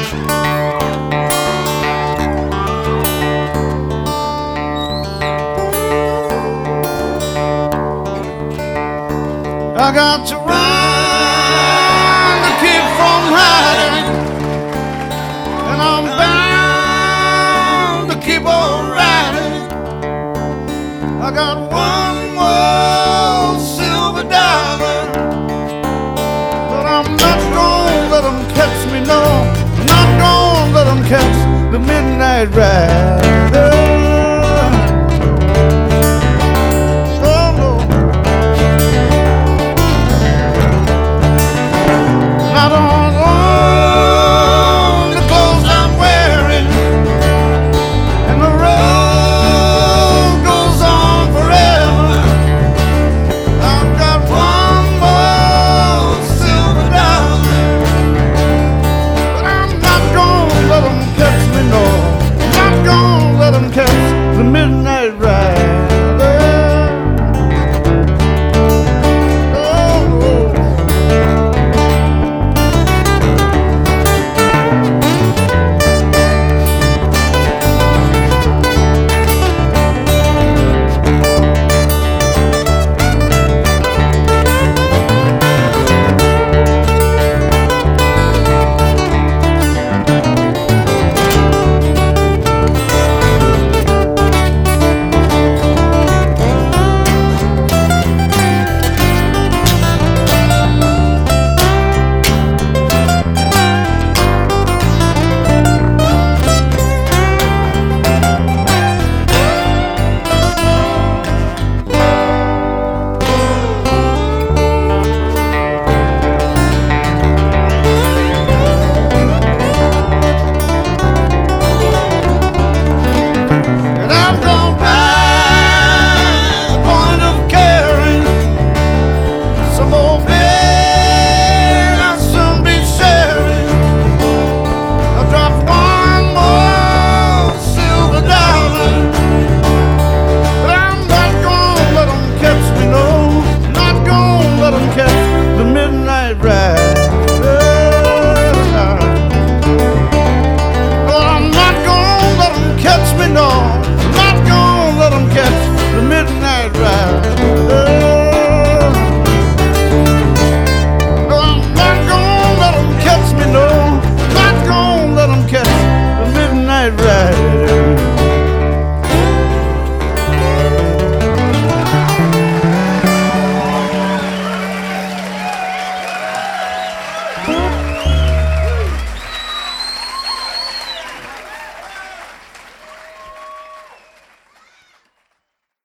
I got to run to keep from hiding, and I'm bound to keep on riding. I got one more silver dollar, but I'm not gonna let them catch me, no, I'm not gonna let them catch the midnight ride.